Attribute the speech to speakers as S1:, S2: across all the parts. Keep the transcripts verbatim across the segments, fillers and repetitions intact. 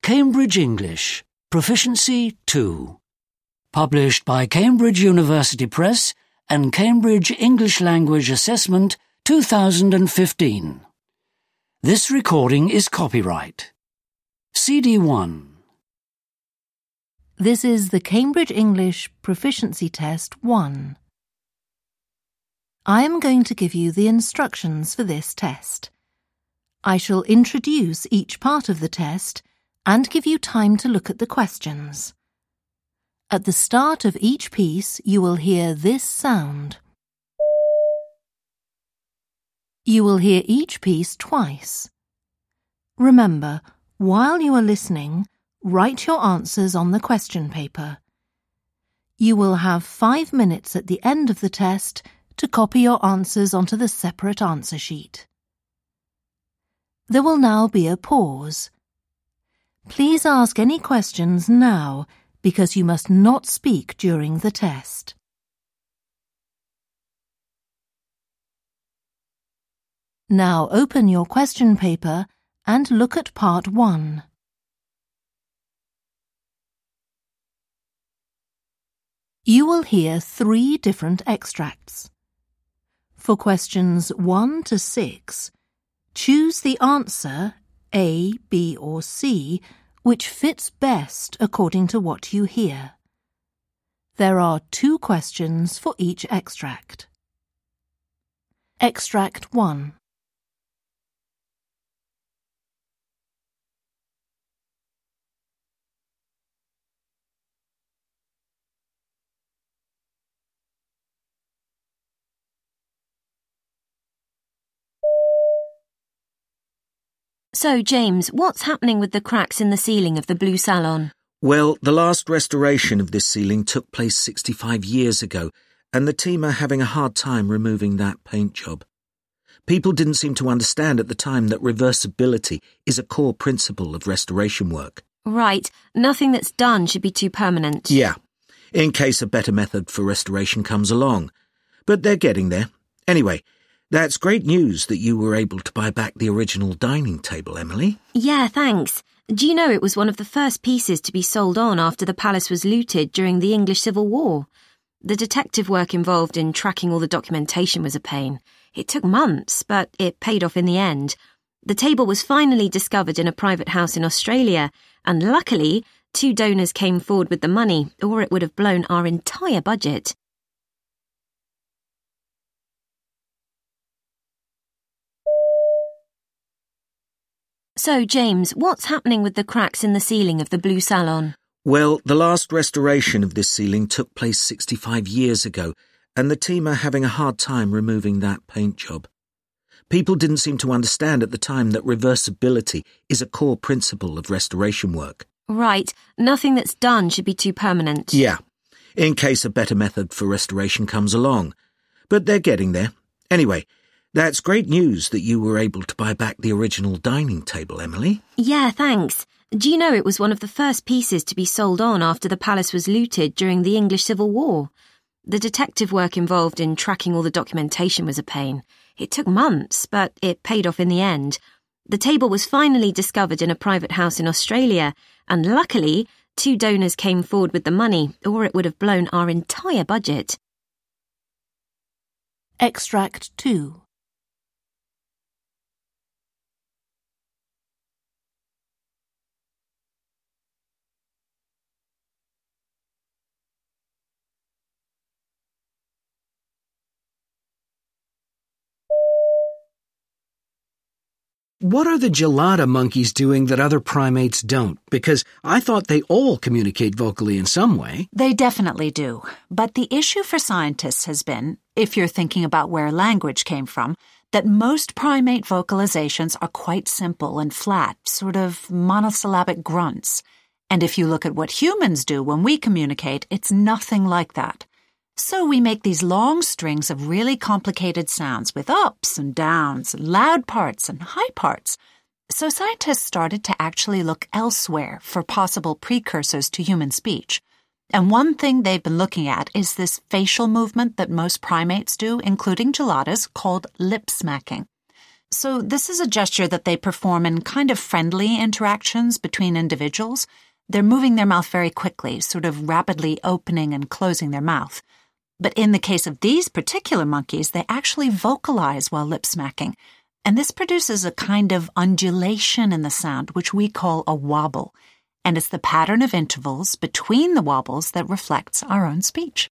S1: Cambridge English, Proficiency two. Published by Cambridge University Press and Cambridge English Language Assessment two thousand fifteen. This recording is copyright. C D one.
S2: This is the Cambridge English Proficiency Test one. I am going to give you the instructions for this test. I shall introduce each part of the test and give you time to look at the questions. At the start of each piece, you will hear this sound. You will hear each piece twice. Remember, while you are listening, write your answers on the question paper. You will have five minutes at the end of the test to copy your answers onto the separate answer sheet. There will now be a pause. Please ask any questions now, because you must not speak during the test. Now open your question paper and look at part one. You will hear three different extracts. For questions one to six, choose the answer, A, B or C, which fits best according to what you hear. There are two questions for each extract. Extract one.
S3: So, James, what's happening with the cracks in the ceiling of the Blue Salon?
S4: Well, the last restoration of this ceiling took place sixty-five years ago, and the team are having a hard time removing that paint job. People didn't seem to understand at the time that reversibility is a core principle of restoration work.
S3: Right. Nothing that's done should be too permanent.
S4: Yeah, in case a better method for restoration comes along. But they're getting there. Anyway, that's great news that you were able to buy back the original dining table, Emily.
S3: Yeah, thanks. Do you know it was one of the first pieces to be sold on after the palace was looted during the English Civil War? The detective work involved in tracking all the documentation was a pain. It took months, but it paid off in the end. The table was finally discovered in a private house in Australia, and luckily, two donors came forward with the money, or it would have blown our entire budget. So, James, what's happening with the cracks in the ceiling of the Blue Salon?
S4: Well, the last restoration of this ceiling took place sixty-five years ago, and the team are having a hard time removing that paint job. People didn't seem to understand at the time that reversibility is a core principle of restoration work.
S3: Right. Nothing that's done should be too permanent.
S4: Yeah, in case a better method for restoration comes along. But they're getting there. Anyway, that's great news that you were able to buy back the original dining table, Emily.
S3: Yeah, thanks. Do you know it was one of the first pieces to be sold on after the palace was looted during the English Civil War? The detective work involved in tracking all the documentation was a pain. It took months, but it paid off in the end. The table was finally discovered in a private house in Australia, and luckily, two donors came forward with the money, or it would have blown our entire budget.
S2: Extract two.
S5: What are the gelada monkeys doing that other primates don't? Because I thought they all communicate vocally in some way.
S6: They definitely do. But the issue for scientists has been, if you're thinking about where language came from, that most primate vocalizations are quite simple and flat, sort of monosyllabic grunts. And if you look at what humans do when we communicate, it's nothing like that. So we make these long strings of really complicated sounds with ups and downs, loud parts and high parts. So scientists started to actually look elsewhere for possible precursors to human speech. And one thing they've been looking at is this facial movement that most primates do, including geladas, called lip smacking. So this is a gesture that they perform in kind of friendly interactions between individuals. They're moving their mouth very quickly, sort of rapidly opening and closing their mouth. But in the case of these particular monkeys, they actually vocalize while lip smacking, and this produces a kind of undulation in the sound, which we call a wobble, and it's the pattern of intervals between the wobbles that reflects our own speech.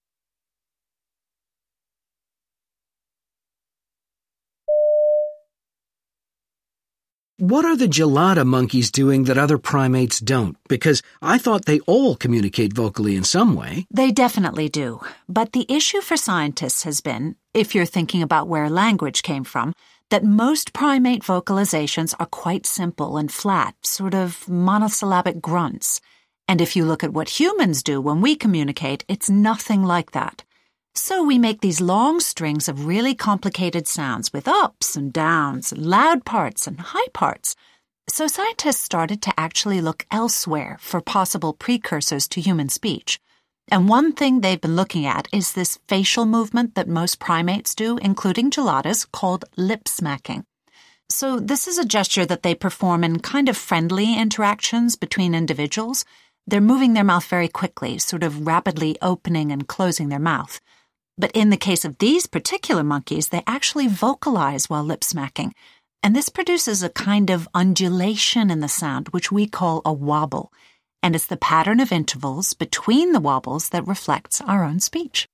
S5: What are the gelada monkeys doing that other primates don't? Because I thought they all communicate vocally in some way.
S6: They definitely do. But the issue for scientists has been, if you're thinking about where language came from, that most primate vocalizations are quite simple and flat, sort of monosyllabic grunts. And if you look at what humans do when we communicate, it's nothing like that. So we make these long strings of really complicated sounds with ups and downs, loud parts and high parts. So scientists started to actually look elsewhere for possible precursors to human speech. And one thing they've been looking at is this facial movement that most primates do, including geladas, called lip smacking. So this is a gesture that they perform in kind of friendly interactions between individuals. They're moving their mouth very quickly, sort of rapidly opening and closing their mouth. But in the case of these particular monkeys, they actually vocalize while lip smacking, and this produces a kind of undulation in the sound, which we call a wobble, and it's the pattern of intervals between the wobbles that reflects our own speech.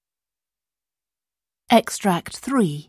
S2: Extract three.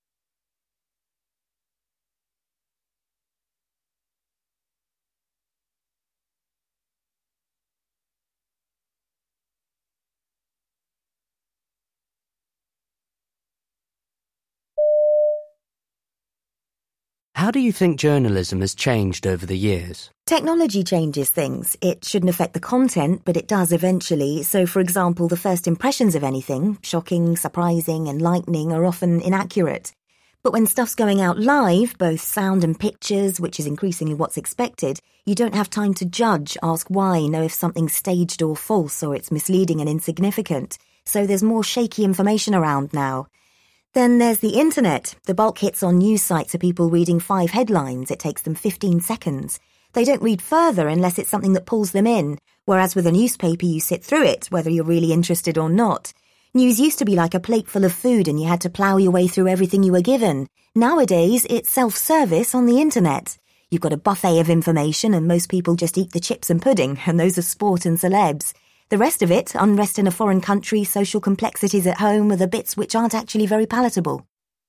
S7: How do you think journalism has changed over the years?
S8: Technology changes things. It shouldn't affect the content, but it does eventually. So, for example, the first impressions of anything, shocking, surprising, enlightening, are often inaccurate. But when stuff's going out live, both sound and pictures, which is increasingly what's expected, you don't have time to judge, ask why, know if something's staged or false or it's misleading and insignificant. So there's more shaky information around now. Then there's the internet. The bulk hits on news sites are people reading five headlines. It takes them fifteen seconds. They don't read further unless it's something that pulls them in, whereas with a newspaper you sit through it, whether you're really interested or not. News used to be like a plate full of food and you had to plough your way through everything you were given. Nowadays, it's self-service on the internet. You've got a buffet of information and most people just eat the chips and pudding, and those are sport and celebs. The rest of it, unrest in a foreign country, social complexities at home, are the bits which aren't actually very palatable.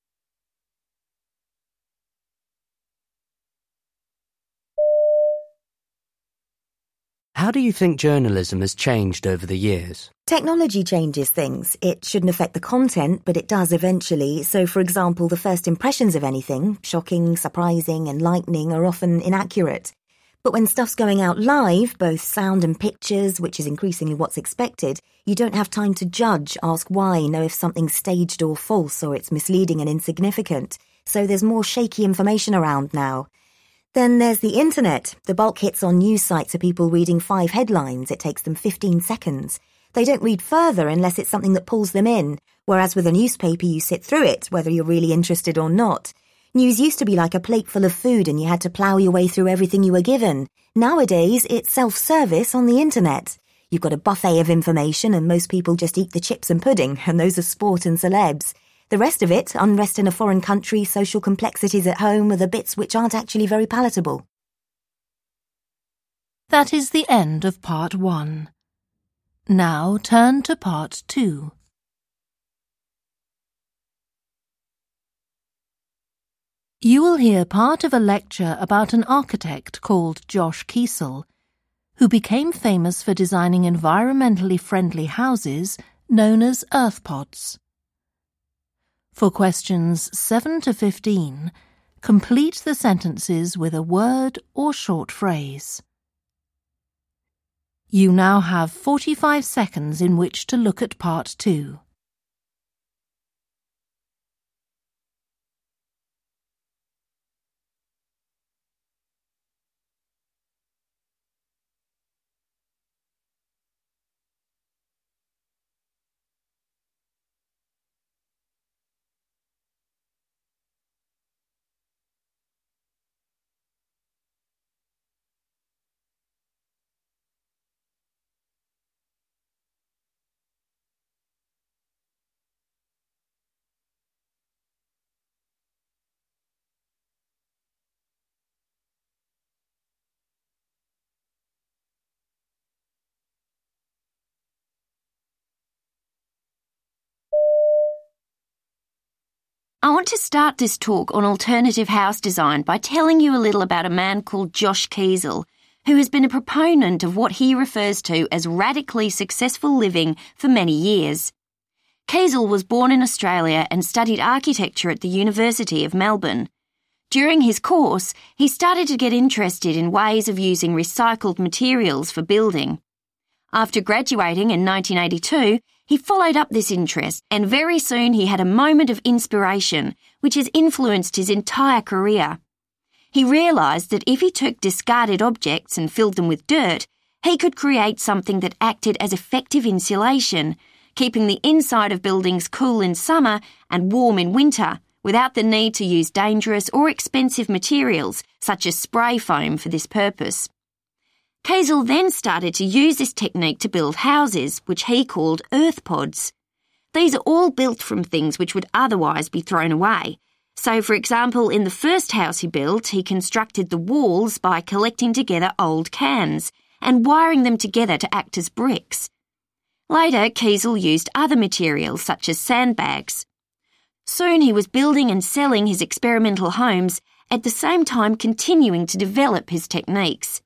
S7: How do you think journalism has changed over the years?
S8: Technology changes things. It shouldn't affect the content, but it does eventually. So, for example, the first impressions of anything, shocking, surprising, enlightening, are often inaccurate. But when stuff's going out live, both sound and pictures, which is increasingly what's expected, you don't have time to judge, ask why, know if something's staged or false or it's misleading and insignificant. So there's more shaky information around now. Then there's the internet. The bulk hits on news sites are people reading five headlines. It takes them fifteen seconds. They don't read further unless it's something that pulls them in, whereas with a newspaper you sit through it, whether you're really interested or not. News used to be like a plate full of food and you had to plough your way through everything you were given. Nowadays, it's self-service on the internet. You've got a buffet of information and most people just eat the chips and pudding, and those are sport and celebs. The rest of it, unrest in a foreign country, social complexities at home, are the bits which aren't actually very palatable.
S2: That is the end of part one. Now turn to part two. You will hear part of a lecture about an architect called Josh Kiesel, who became famous for designing environmentally friendly houses known as earth pods. For questions seven to fifteen, complete the sentences with a word or short phrase. You now have forty-five seconds in which to look at part two.
S3: I want to start this talk on alternative house design by telling you a little about a man called Josh Kiesel, who has been a proponent of what he refers to as radically successful living for many years. Kiesel was born in Australia and studied architecture at the University of Melbourne. During his course, he started to get interested in ways of using recycled materials for building. After graduating in nineteen eighty-two, he followed up this interest, and very soon he had a moment of inspiration, which has influenced his entire career. He realised that if he took discarded objects and filled them with dirt, he could create something that acted as effective insulation, keeping the inside of buildings cool in summer and warm in winter, without the need to use dangerous or expensive materials such as spray foam for this purpose. Kiesel then started to use this technique to build houses, which he called earth pods. These are all built from things which would otherwise be thrown away. So, for example, in the first house he built, he constructed the walls by collecting together old cans and wiring them together to act as bricks. Later, Kiesel used other materials such as sandbags. Soon he was building and selling his experimental homes, at the same time continuing to develop his techniques.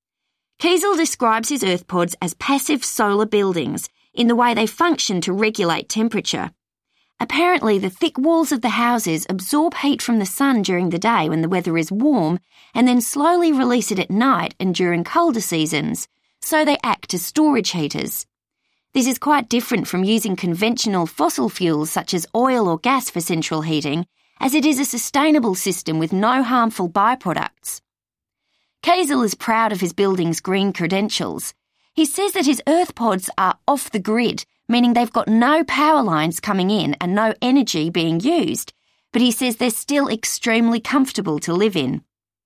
S3: Kiesel describes his earth pods as passive solar buildings in the way they function to regulate temperature. Apparently, the thick walls of the houses absorb heat from the sun during the day when the weather is warm and then slowly release it at night and during colder seasons, so they act as storage heaters. This is quite different from using conventional fossil fuels such as oil or gas for central heating, as it is a sustainable system with no harmful byproducts. Kiesel is proud of his building's green credentials. He says that his earth pods are off the grid, meaning they've got no power lines coming in and no energy being used, but he says they're still extremely comfortable to live in.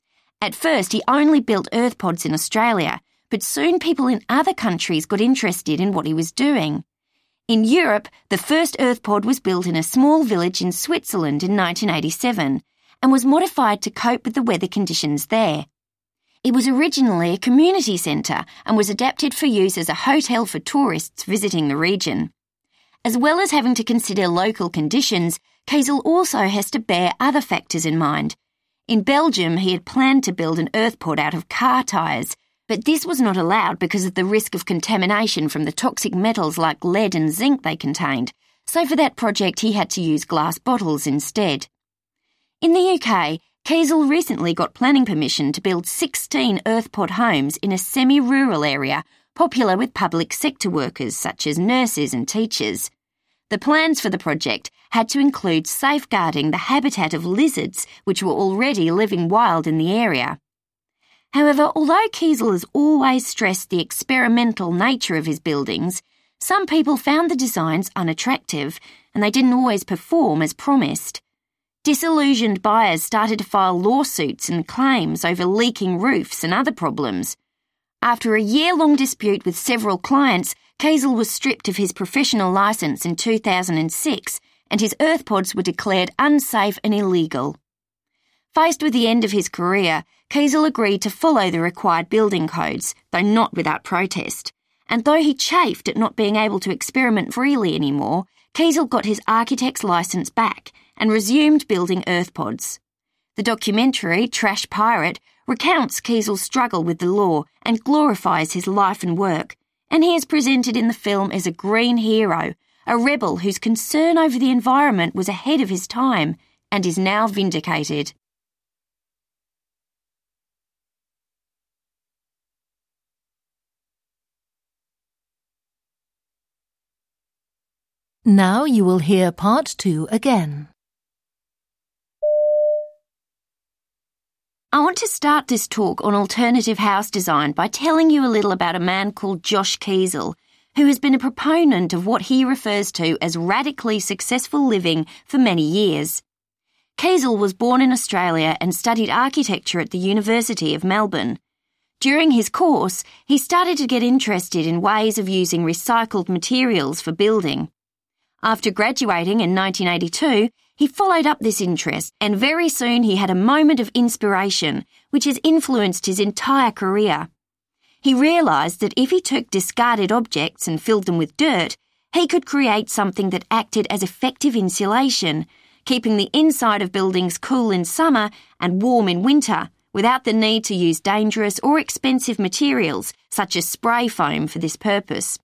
S3: At first, he only built earth pods in Australia, but soon people in other countries got interested in what he was doing. In Europe, the first earth pod was built in a small village in Switzerland in nineteen eighty-seven and was modified to cope with the weather conditions there. It was originally a community centre and was adapted for use as a hotel for tourists visiting the region. As well as having to consider local conditions, Kiesel also has to bear other factors in mind. In Belgium, he had planned to build an earth pod out of car tyres, but this was not allowed because of the risk of contamination from the toxic metals like lead and zinc they contained, so for that project he had to use glass bottles instead. In the U K, Kiesel recently got planning permission to build sixteen earth pod homes in a semi-rural area popular with public sector workers such as nurses and teachers. The plans for the project had to include safeguarding the habitat of lizards which were already living wild in the area. However, although Kiesel has always stressed the experimental nature of his buildings, some people found the designs unattractive and they didn't always perform as promised. Disillusioned buyers started to file lawsuits and claims over leaking roofs and other problems. After a year-long dispute with several clients, Kiesel was stripped of his professional licence in two thousand six and his earth pods were declared unsafe and illegal. Faced with the end of his career, Kiesel agreed to follow the required building codes, though not without protest. And though he chafed at not being able to experiment freely anymore, Kiesel got his architect's licence back and resumed building earth pods. The documentary, Trash Pirate, recounts Kiesel's struggle with the law and glorifies his life and work, and he is presented in the film as a green hero, a rebel whose concern over the environment was ahead of his time and is now vindicated.
S2: Now you will hear part two again.
S3: I want to start this talk on alternative house design by telling you a little about a man called Josh Kiesel, who has been a proponent of what he refers to as radically successful living for many years. Kiesel was born in Australia and studied architecture at the University of Melbourne. During his course, he started to get interested in ways of using recycled materials for building. After graduating in nineteen eighty-two, he followed up this interest, and very soon he had a moment of inspiration, which has influenced his entire career. He realised that if he took discarded objects and filled them with dirt, he could create something that acted as effective insulation, keeping the inside of buildings cool in summer and warm in winter, without the need to use dangerous or expensive materials such as spray foam for this purpose.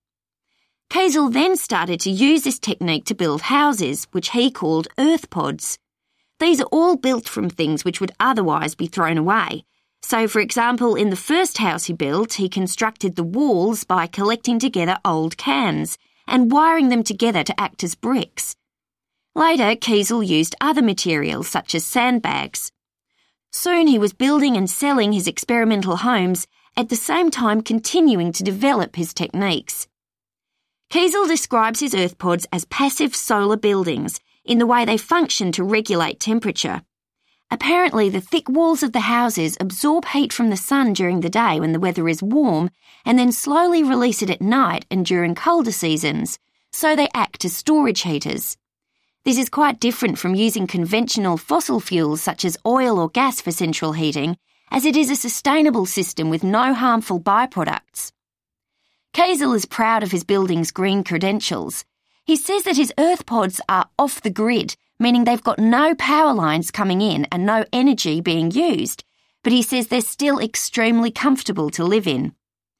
S3: Kazel then started to use this technique to build houses, which he called earth pods. These are all built from things which would otherwise be thrown away. So, for example, in the first house he built, he constructed the walls by collecting together old cans and wiring them together to act as bricks. Later, Kazel used other materials such as sandbags. Soon he was building and selling his experimental homes, at the same time continuing to develop his techniques. Kazel describes his earth pods as passive solar buildings in the way they function to regulate temperature. Apparently, the thick walls of the houses absorb heat from the sun during the day when the weather is warm and then slowly release it at night and during colder seasons, so they act as storage heaters. This is quite different from using conventional fossil fuels such as oil or gas for central heating, as it is a sustainable system with no harmful byproducts. Kazel is proud of his building's green credentials. He says that his earth pods are off the grid, meaning they've got no power lines coming in and no energy being used, but he says they're still extremely comfortable to live in.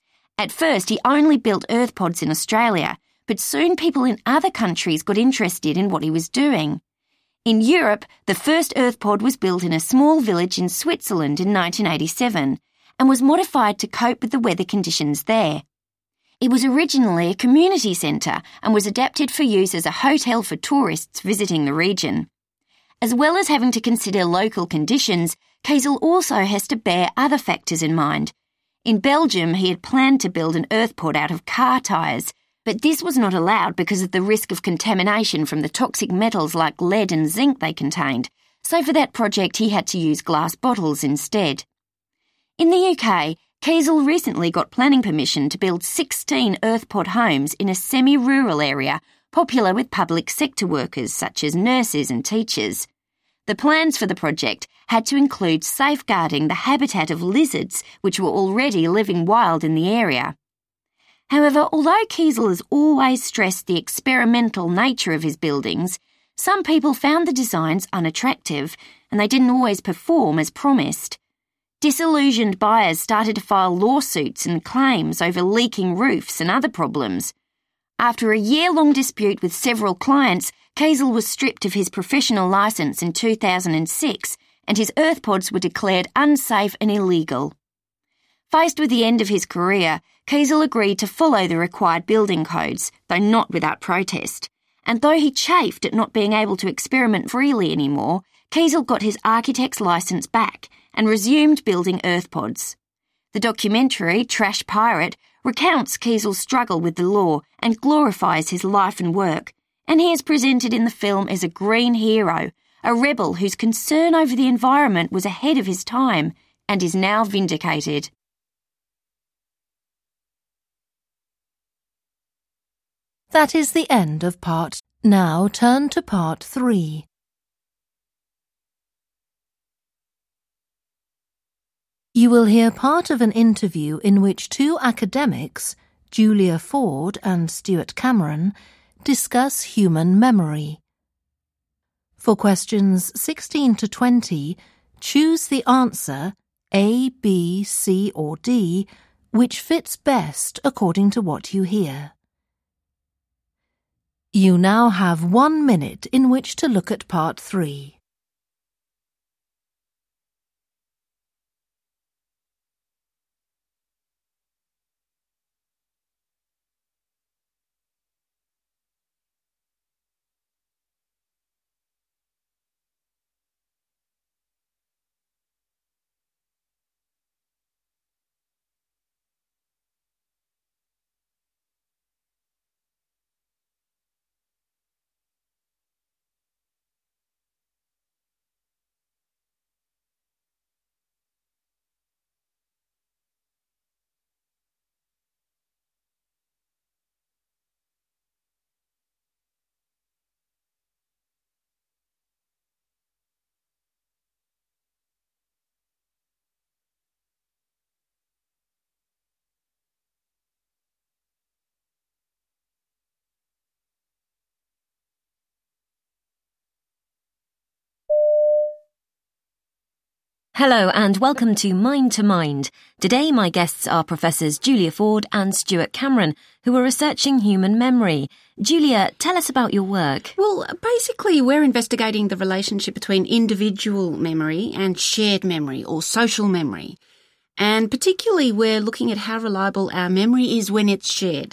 S3: At first, he only built earth pods in Australia, but soon people in other countries got interested in what he was doing. In Europe, the first earth pod was built in a small village in Switzerland in nineteen eighty-seven and was modified to cope with the weather conditions there. It was originally a community centre and was adapted for use as a hotel for tourists visiting the region. As well as having to consider local conditions, Kazel also has to bear other factors in mind. In Belgium, he had planned to build an earth pod out of car tyres, but this was not allowed because of the risk of contamination from the toxic metals like lead and zinc they contained, so for that project he had to use glass bottles instead. In the U K, Kazel recently got planning permission to build sixteen earth pod homes in a semi-rural area popular with public sector workers such as nurses and teachers. The plans for the project had to include safeguarding the habitat of lizards which were already living wild in the area. However, although Kazel has always stressed the experimental nature of his buildings, some people found the designs unattractive and they didn't always perform as promised. Disillusioned buyers started to file lawsuits and claims over leaking roofs and other problems. After a year-long dispute with several clients, Kazel was stripped of his professional licence in two thousand six and his earth pods were declared unsafe and illegal. Faced with the end of his career, Kazel agreed to follow the required building codes, though not without protest. And though he chafed at not being able to experiment freely anymore, Kazel got his architect's licence back and resumed building earth pods. The documentary, Trash Pirate, recounts Kazel's struggle with the law and glorifies his life and work, and he is presented in the film as a green hero, a rebel whose concern over the environment was ahead of his time and is now vindicated.
S2: That is the end of part. Now turn to part three. You will hear part of an interview in which two academics, Julia Ford and Stuart Cameron, discuss human memory. For questions sixteen to twenty, choose the answer A, B, C or D, which fits best according to what you hear. You now have one minute in which to look at part three.
S3: Hello and welcome to Mind to Mind. Today my guests are Professors Julia Ford and Stuart Cameron, who are researching human memory. Julia, tell us about your work.
S9: Well, basically we're investigating the relationship between individual memory and shared memory or social memory. And particularly we're looking at how reliable our memory is when it's shared.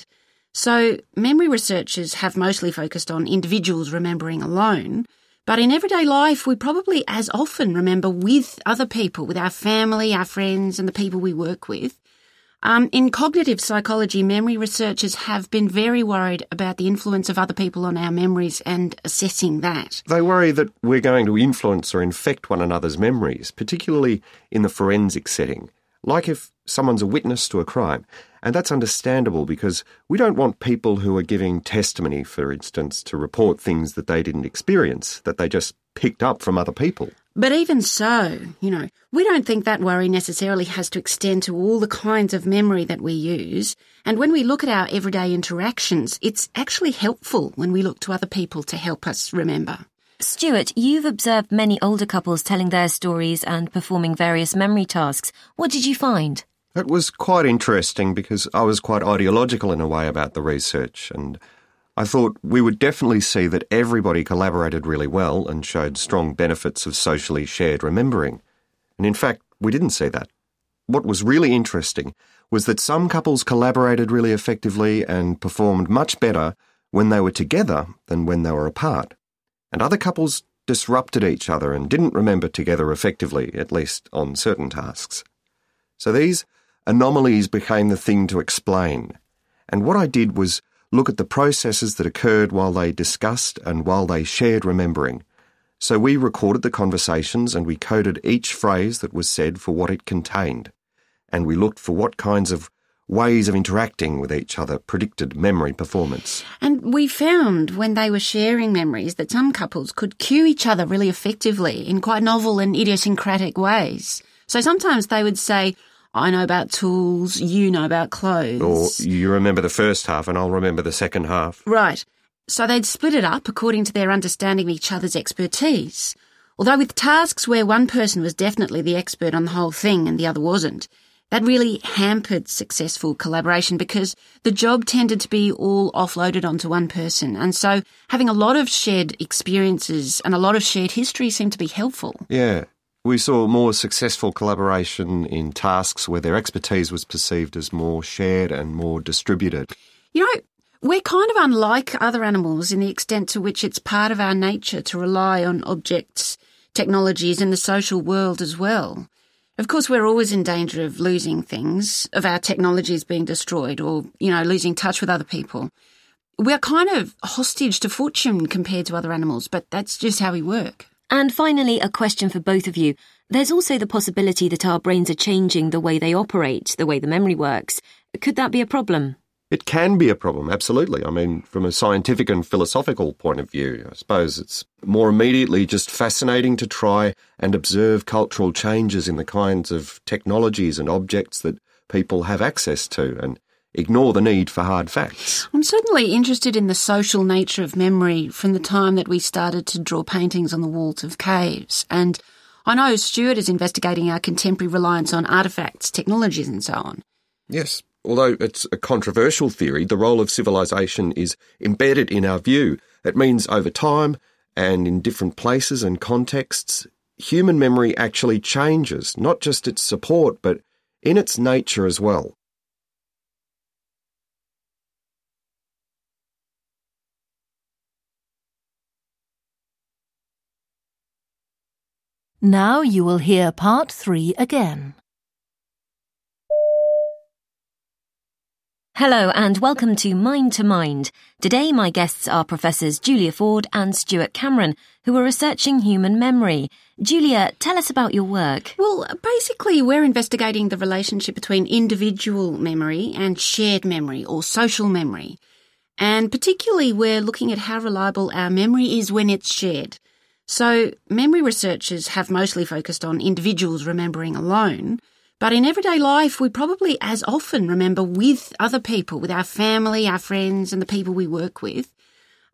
S9: So memory researchers have mostly focused on individuals remembering alone. But in everyday life, we probably as often remember with other people, with our family, our friends, and the people we work with. Um, in cognitive psychology, memory researchers have been very worried about the influence of other people on our memories and assessing that.
S10: They worry that we're going to influence or infect one another's memories, particularly in the forensic setting, like if someone's a witness to a crime. And that's understandable because we don't want people who are giving testimony, for instance, to report things that they didn't experience, that they just picked up from other people.
S9: But even so, you know, we don't think that worry necessarily has to extend to all the kinds of memory that we use. And when we look at our everyday interactions, it's actually helpful when we look to other people to help us remember.
S3: Stuart, you've observed many older couples telling their stories and performing various memory tasks. What did you find?
S10: It was quite interesting because I was quite ideological in a way about the research, and I thought we would definitely see that everybody collaborated really well and showed strong benefits of socially shared remembering. And in fact, we didn't see that. What was really interesting was that some couples collaborated really effectively and performed much better when they were together than when they were apart. And other couples disrupted each other and didn't remember together effectively, at least on certain tasks. So these anomalies became the thing to explain. And what I did was look at the processes that occurred while they discussed and while they shared remembering. So we recorded the conversations and we coded each phrase that was said for what it contained. And we looked for what kinds of ways of interacting with each other predicted memory performance.
S9: And we found when they were sharing memories that some couples could cue each other really effectively in quite novel and idiosyncratic ways. So sometimes they would say, I know about tools, you know about clothes.
S10: Or you remember the first half and I'll remember the second half.
S9: Right. So they'd split it up according to their understanding of each other's expertise. Although with tasks where one person was definitely the expert on the whole thing and the other wasn't, that really hampered successful collaboration because the job tended to be all offloaded onto one person. And so having a lot of shared experiences and a lot of shared history seemed to be helpful.
S10: Yeah. We saw more successful collaboration in tasks where their expertise was perceived as more shared and more distributed.
S9: You know, we're kind of unlike other animals in the extent to which it's part of our nature to rely on objects, technologies and the social world as well. Of course, we're always in danger of losing things, of our technologies being destroyed or, you know, losing touch with other people. We're kind of hostage to fortune compared to other animals, but that's just how we work.
S3: And finally, a question for both of you. There's also the possibility that our brains are changing the way they operate, the way the memory works. Could that be a problem?
S10: It can be a problem, absolutely. I mean, from a scientific and philosophical point of view, I suppose it's more immediately just fascinating to try and observe cultural changes in the kinds of technologies and objects that people have access to and ignore the need for hard facts.
S9: I'm certainly interested in the social nature of memory from the time that we started to draw paintings on the walls of caves. And I know Stuart is investigating our contemporary reliance on artefacts, technologies and so on.
S10: Yes, although it's a controversial theory, the role of civilization is embedded in our view. It means over time and in different places and contexts, human memory actually changes, not just its support, but in its nature as well.
S2: Now you will hear part three again.
S3: Hello and welcome to Mind to Mind. Today my guests are Professors Julia Ford and Stuart Cameron, who are researching human memory. Julia, tell us about your work.
S9: Well, basically we're investigating the relationship between individual memory and shared memory or social memory. And particularly we're looking at how reliable our memory is when it's shared. So memory researchers have mostly focused on individuals remembering alone, but in everyday life we probably as often remember with other people, with our family, our friends and the people we work with.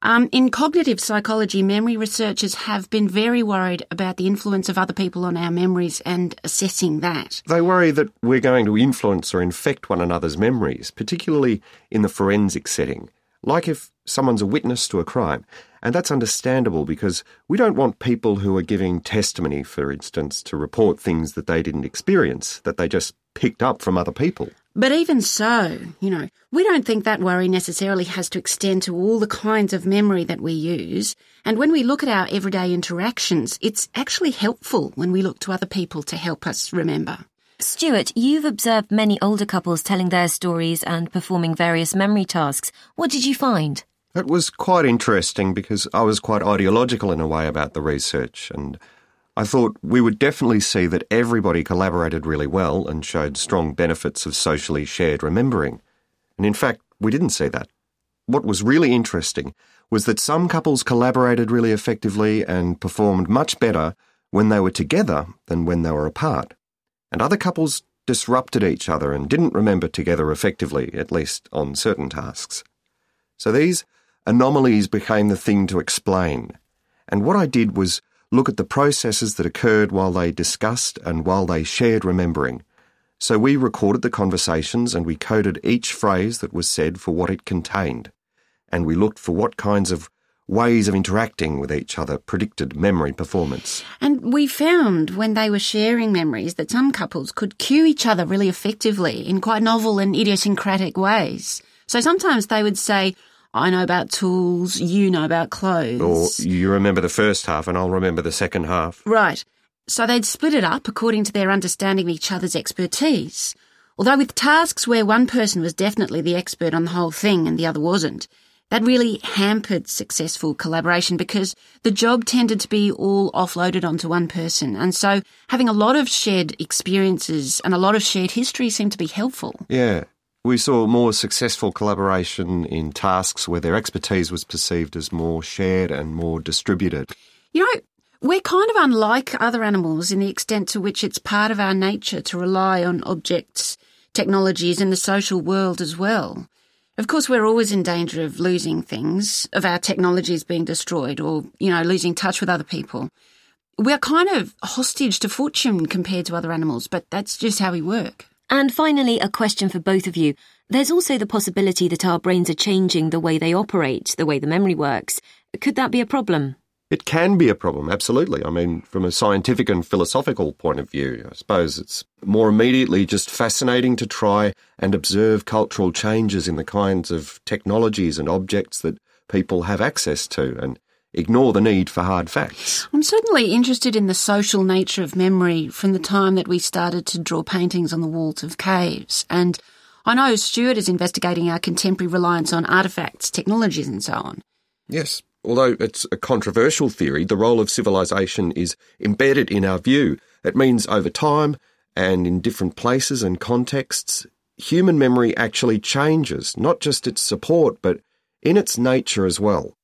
S9: Um, in cognitive psychology, memory researchers have been very worried about the influence of other people on our memories and assessing that.
S10: They worry that we're going to influence or infect one another's memories, particularly in the forensic setting, like if someone's a witness to a crime. And that's understandable because we don't want people who are giving testimony, for instance, to report things that they didn't experience, that they just picked up from other people.
S9: But even so, you know, we don't think that worry necessarily has to extend to all the kinds of memory that we use. And when we look at our everyday interactions, it's actually helpful when we look to other people to help us remember.
S3: Stuart, you've observed many older couples telling their stories and performing various memory tasks. What did you find?
S10: It was quite interesting because I was quite ideological in a way about the research, and I thought we would definitely see that everybody collaborated really well and showed strong benefits of socially shared remembering. And in fact, we didn't see that. What was really interesting was that some couples collaborated really effectively and performed much better when they were together than when they were apart. And other couples disrupted each other and didn't remember together effectively, at least on certain tasks. So these anomalies became the thing to explain. And what I did was look at the processes that occurred while they discussed and while they shared remembering. So we recorded the conversations and we coded each phrase that was said for what it contained. And we looked for what kinds of ways of interacting with each other predicted memory performance.
S9: And we found when they were sharing memories that some couples could cue each other really effectively in quite novel and idiosyncratic ways. So sometimes they would say, I know about tools, you know about clothes.
S10: Or you remember the first half and I'll remember the second half.
S9: Right. So they'd split it up according to their understanding of each other's expertise. Although with tasks where one person was definitely the expert on the whole thing and the other wasn't, that really hampered successful collaboration because the job tended to be all offloaded onto one person. And so having a lot of shared experiences and a lot of shared history seemed to be helpful.
S10: Yeah. We saw more successful collaboration in tasks where their expertise was perceived as more shared and more distributed.
S9: You know, we're kind of unlike other animals in the extent to which it's part of our nature to rely on objects, technologies and the social world as well. Of course, we're always in danger of losing things, of our technologies being destroyed or, you know, losing touch with other people. We're kind of hostage to fortune compared to other animals, but that's just how we work.
S3: And finally, a question for both of you. There's also the possibility that our brains are changing the way they operate, the way the memory works. Could that be a problem?
S10: It can be a problem, absolutely. I mean, from a scientific and philosophical point of view, I suppose it's more immediately just fascinating to try and observe cultural changes in the kinds of technologies and objects that people have access to and ignore the need for hard facts.
S9: I'm certainly interested in the social nature of memory from the time that we started to draw paintings on the walls of caves. And I know Stuart is investigating our contemporary reliance on artefacts, technologies and so on.
S10: Yes, although it's a controversial theory, the role of civilization is embedded in our view. It means over time and in different places and contexts, human memory actually changes, not just its support, but in its nature as well.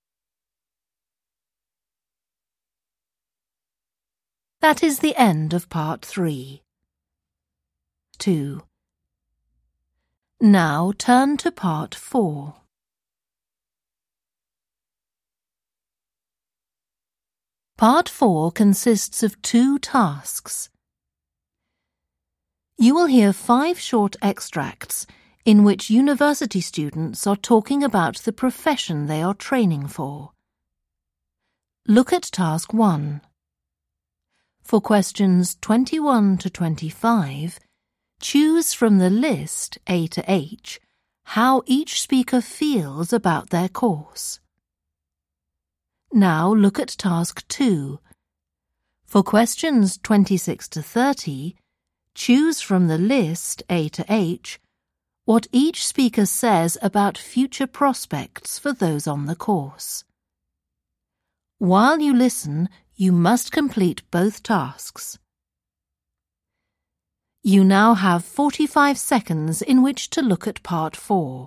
S2: That is the end of part three. Two. Now turn to part four. Part four consists of two tasks. You will hear five short extracts in which university students are talking about the profession they are training for. Look at task one. For questions twenty-one to twenty-five, choose from the list A to H how each speaker feels about their course. Now look at task two. For questions twenty-six to thirty, choose from the list A to H what each speaker says about future prospects for those on the course. While you listen, you must complete both tasks. You now have forty-five seconds in which to look at part four.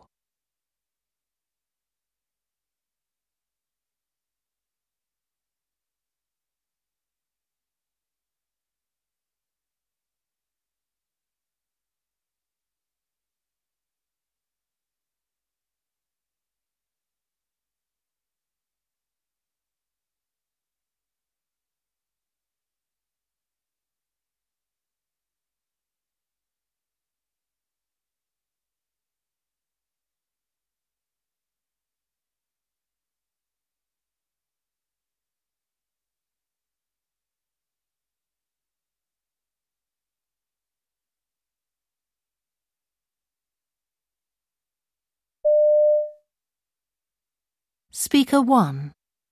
S2: Speaker one.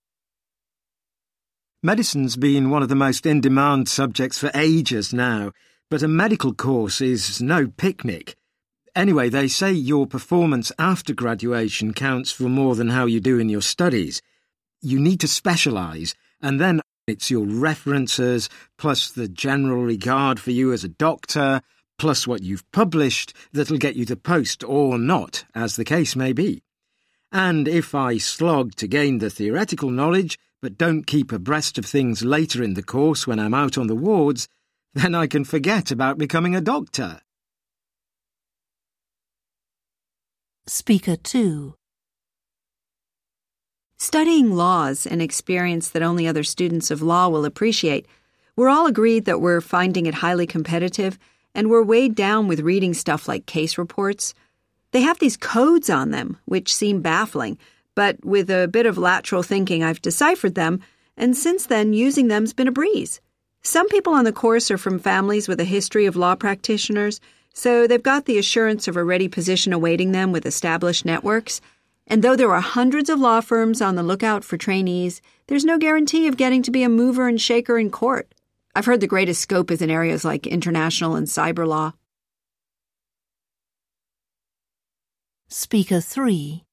S11: Medicine's been one of the most in-demand subjects for ages now, but a medical course is no picnic. Anyway, they say your performance after graduation counts for more than how you do in your studies. You need to specialise, and then it's your references, plus the general regard for you as a doctor, plus what you've published that'll get you the post or not, as the case may be. And if I slog to gain the theoretical knowledge, but don't keep abreast of things later in the course when I'm out on the wards, then I can forget about becoming a doctor.
S2: Speaker two.
S12: Studying law is an experience that only other students of law will appreciate. We're all agreed that we're finding it highly competitive, and we're weighed down with reading stuff like case reports. They have these codes on them, which seem baffling, but with a bit of lateral thinking I've deciphered them, and since then using them's been a breeze. Some people on the course are from families with a history of law practitioners, so they've got the assurance of a ready position awaiting them with established networks. And though there are hundreds of law firms on the lookout for trainees, there's no guarantee of getting to be a mover and shaker in court. I've heard the greatest scope is in areas like international and cyber law.
S2: Speaker three.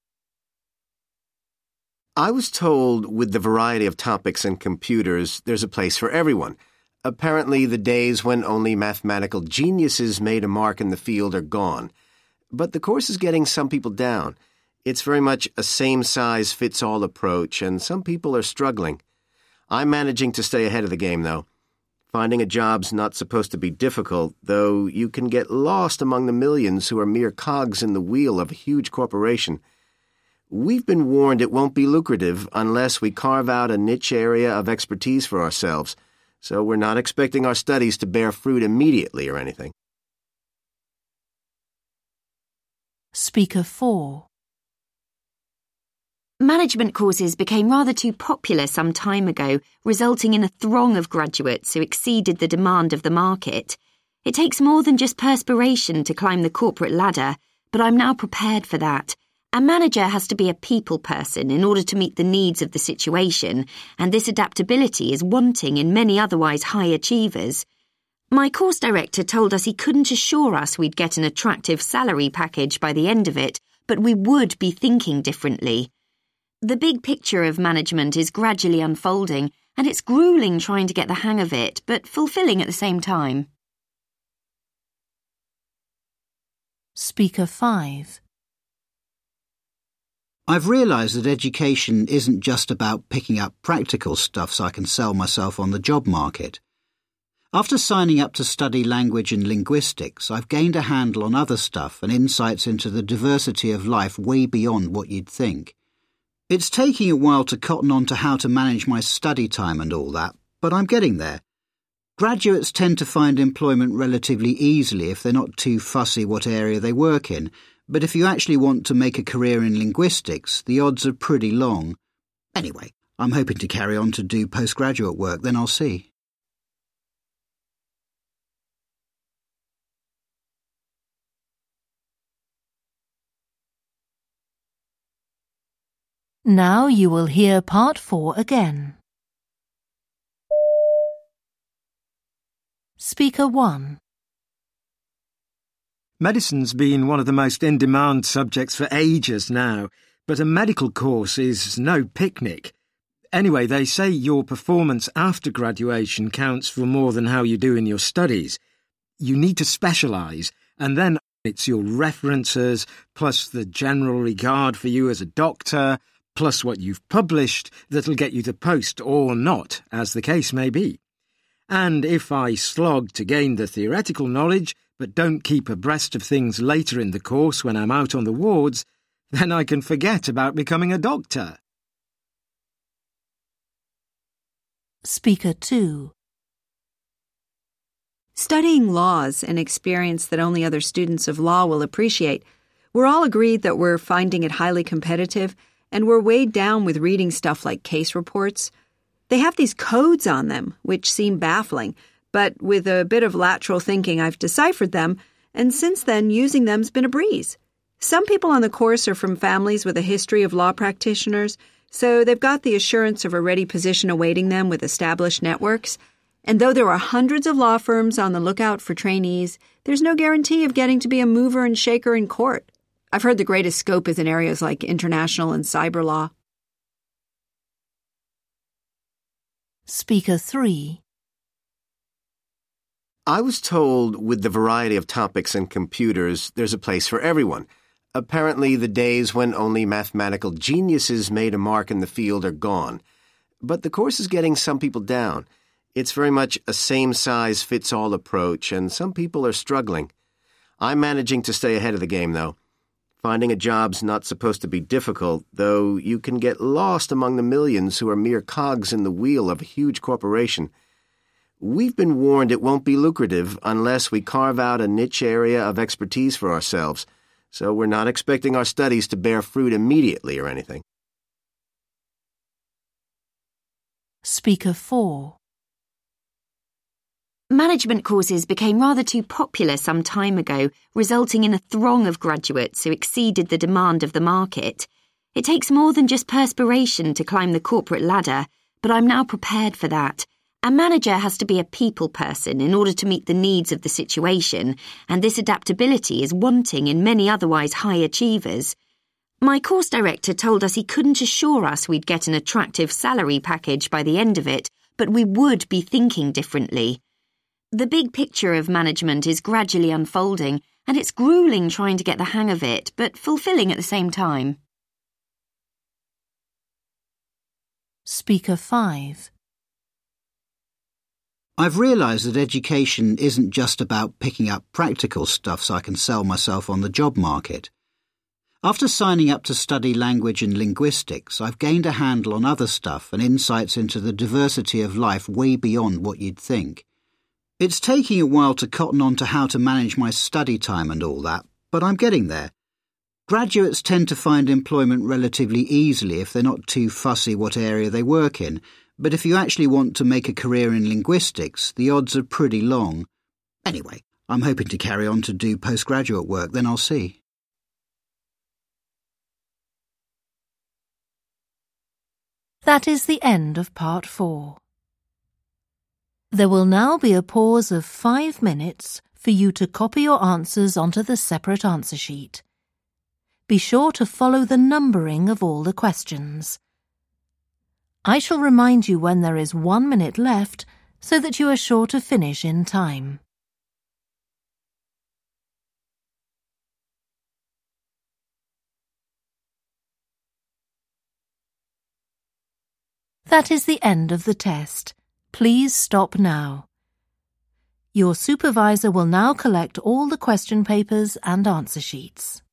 S13: I was told with the variety of topics in computers, there's a place for everyone. Apparently, the days when only mathematical geniuses made a mark in the field are gone. But the course is getting some people down. It's very much a same-size-fits-all approach, and some people are struggling. I'm managing to stay ahead of the game, though. Finding a job's not supposed to be difficult, though you can get lost among the millions who are mere cogs in the wheel of a huge corporation. We've been warned it won't be lucrative unless we carve out a niche area of expertise for ourselves, so we're not expecting our studies to bear fruit immediately or anything.
S2: Speaker four.
S3: Management courses became rather too popular some time ago, resulting in a throng of graduates who exceeded the demand of the market. It takes more than just perspiration to climb the corporate ladder, but I'm now prepared for that. A manager has to be a people person in order to meet the needs of the situation, and this adaptability is wanting in many otherwise high achievers. My course director told us he couldn't assure us we'd get an attractive salary package by the end of it, but we would be thinking differently. The big picture of management is gradually unfolding, and it's grueling trying to get the hang of it, but fulfilling at the same time.
S2: Speaker five.
S14: I've realised that education isn't just about picking up practical stuff so I can sell myself on the job market. After signing up to study language and linguistics, I've gained a handle on other stuff and insights into the diversity of life way beyond what you'd think. It's taking a while to cotton on to how to manage my study time and all that, but I'm getting there. Graduates tend to find employment relatively easily if they're not too fussy what area they work in, but if you actually want to make a career in linguistics, the odds are pretty long. Anyway, I'm hoping to carry on to do postgraduate work, then I'll see.
S2: Now you will hear part four again. Speaker one.
S11: Medicine's been one of the most in-demand subjects for ages now, but a medical course is no picnic. Anyway, they say your performance after graduation counts for more than how you do in your studies. You need to specialise, and then it's your references, plus the general regard for you as a doctor, plus what you've published that'll get you the post or not, as the case may be. And if I slog to gain the theoretical knowledge, but don't keep abreast of things later in the course when I'm out on the wards, then I can forget about becoming a doctor.
S2: Speaker two.
S12: Studying law is an experience that only other students of law will appreciate. We're all agreed that we're finding it highly competitive, and we're weighed down with reading stuff like case reports. They have these codes on them, which seem baffling, but with a bit of lateral thinking I've deciphered them, and since then using them's been a breeze. Some people on the course are from families with a history of law practitioners, So they've got the assurance of a ready position awaiting them with established networks. And though there are hundreds of law firms on the lookout for trainees, there's no guarantee of getting to be a mover and shaker in court. I've heard the greatest scope is in areas like international and cyber law.
S2: Speaker three.
S13: I was told with the variety of topics in computers, there's a place for everyone. Apparently, the days when only mathematical geniuses made a mark in the field are gone. But the course is getting some people down. It's very much a same-size-fits-all approach, and some people are struggling. I'm managing to stay ahead of the game, though. Finding a job's not supposed to be difficult, though you can get lost among the millions who are mere cogs in the wheel of a huge corporation. We've been warned it won't be lucrative unless we carve out a niche area of expertise for ourselves, so we're not expecting our studies to bear fruit immediately or anything.
S2: Speaker four.
S3: Management courses became rather too popular some time ago, resulting in a throng of graduates who exceeded the demand of the market. It takes more than just perspiration to climb the corporate ladder, but I'm now prepared for that. A manager has to be a people person in order to meet the needs of the situation, and this adaptability is wanting in many otherwise high achievers. My course director told us he couldn't assure us we'd get an attractive salary package by the end of it, but we would be thinking differently. The big picture of management is gradually unfolding, and it's grueling trying to get the hang of it, but fulfilling at the same time.
S2: Speaker five.
S14: I've realised that education isn't just about picking up practical stuff so I can sell myself on the job market. After signing up to study language and linguistics, I've gained a handle on other stuff and insights into the diversity of life way beyond what you'd think. It's taking a while to cotton on to how to manage my study time and all that, but I'm getting there. Graduates tend to find employment relatively easily if they're not too fussy what area they work in, but if you actually want to make a career in linguistics, the odds are pretty long. Anyway, I'm hoping to carry on to do postgraduate work, then I'll see.
S2: That is the end of part four. There will now be a pause of five minutes for you to copy your answers onto the separate answer sheet. Be sure to follow the numbering of all the questions. I shall remind you when there is one minute left so that you are sure to finish in time. That is the end of the test. Please stop now. Your supervisor will now collect all the question papers and answer sheets.